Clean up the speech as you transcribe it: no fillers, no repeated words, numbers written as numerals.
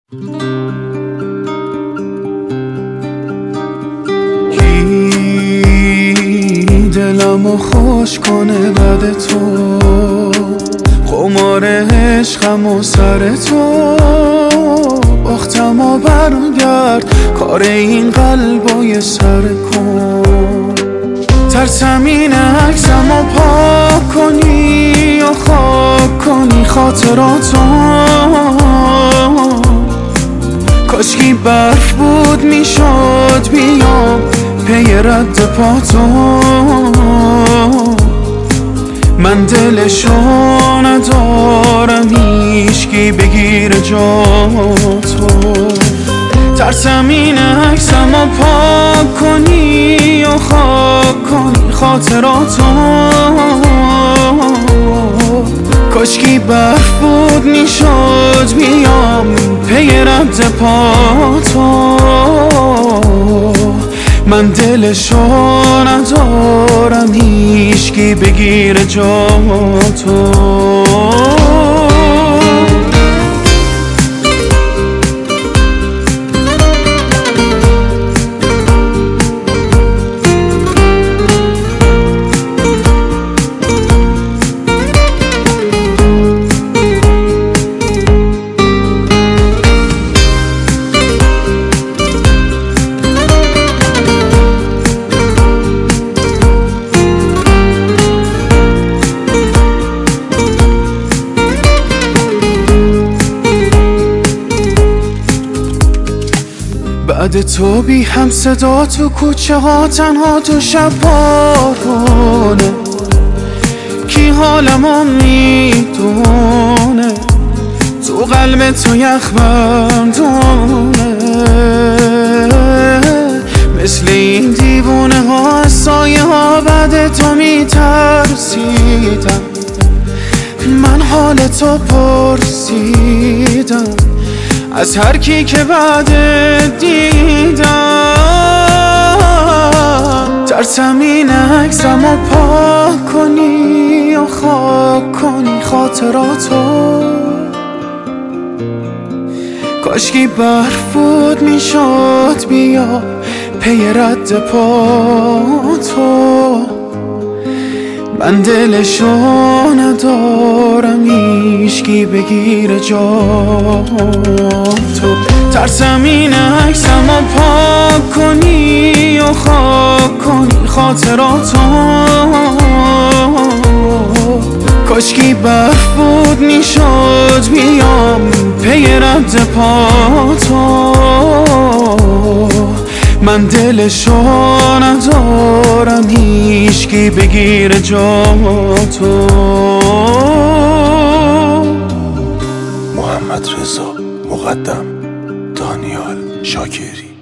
دلمو خوش کنه بعد تو، قمار عشقم و سر تو، باختم و برگرد کار این قلبای سر کن. ترسم این عکسم و پاک کنی یا خاک کنی خاطراتو، کاشکی برف بود میشد بیام پی رد پاتو. من دلشو ندارم هیچکی بگیره جاتو. ترسم این عکسم و پاک کنی یا خاک کنی خاطراتو، کاشکی برف بود میشد بیام پی رد پاتو. من دلشو ندارم هیچکی بگیره جاتو. بعد تو بی هم صدا تو کوچه ها تنها تو شب بارونه، کی حالمو میدونه تو قلب تو یخ بندونه. مثل این دیوونه ها سایه ها بعد تو میترسیدم، من حال تو پرسیدم از هر کی که بعد دیدم. ترسم این عکسم و پاک کنی یا خاک کنی خاطراتو، کاشکی برف بود میشد بیا پی رد پاتو. من دلشو ندارم هیچکی بگیره جاتو. ترسم این عکسم و پاک کنی یا خاک کنی خاطراتو، کاشکی برف بود میشد بیام پی رد پاتو. من دلشو ندارم هیچکی بگیره جاتو. محمد رضا مقدم، دانیال شاکری.